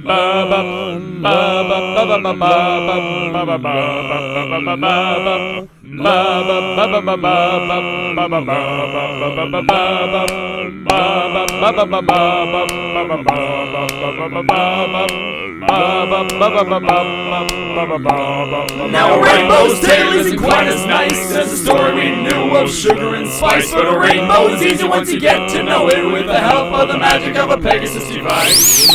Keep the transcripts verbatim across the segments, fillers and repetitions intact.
Now a rainbow's tale isn't quite as nice as the story we knew of sugar and spice, but a rainbow is easy once you get to know it with the help of the magic of a Pegasus device.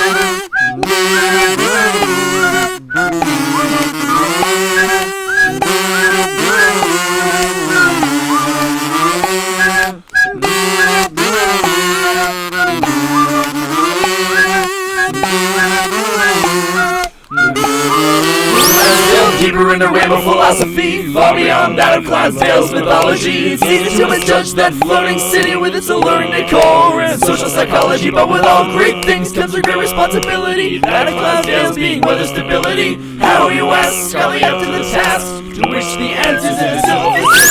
Deeper into rainbow philosophy, far beyond that of Clydesdale's mythology. It's easy to misjudge that floating city with its alluring decor and social psychology, but with all great things comes a great responsibility. That of Clydesdale's being weather stability. How, you ask, are they up to the task to which the answers in the simple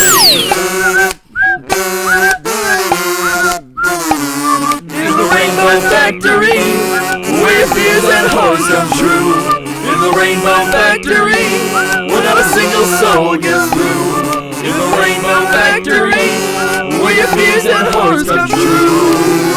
in the rainbow factory, where your fears and horrors come true. In the rainbow factory, where not a single soul gets through. In the rainbow factory, where your fears and horrors come true.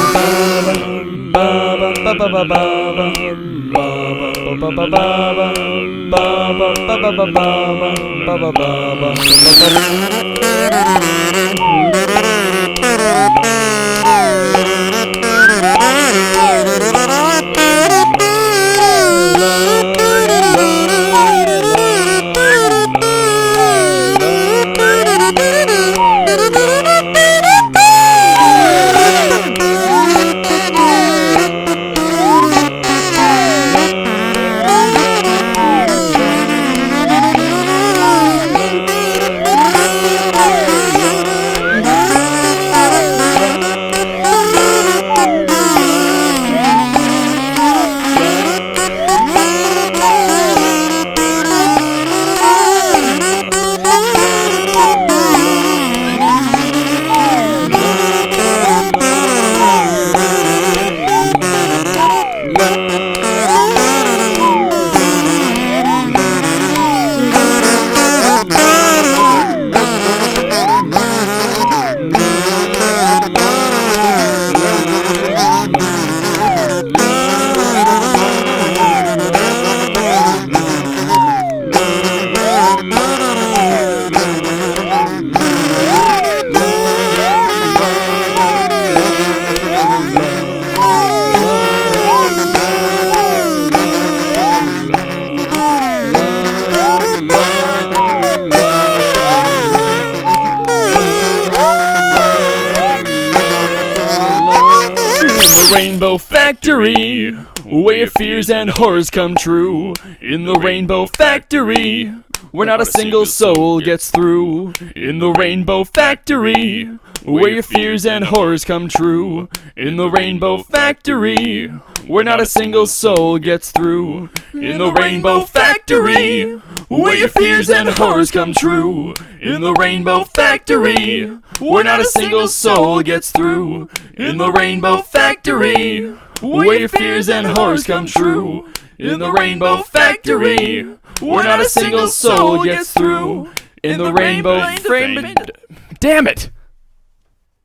Rainbow factory, where your fears and horrors come true. In the rainbow factory, where not a single soul gets through. In the rainbow factory, where your fears and horrors come true. In the rainbow factory, where not a single soul gets through. In the rainbow factory, where your fears and horrors come true. In the rainbow factory, where not a single soul gets through. In the rainbow factory, where your fears and horrors come true. In the rainbow factory, where not a single soul gets through. In the rainbow frame. Damn it!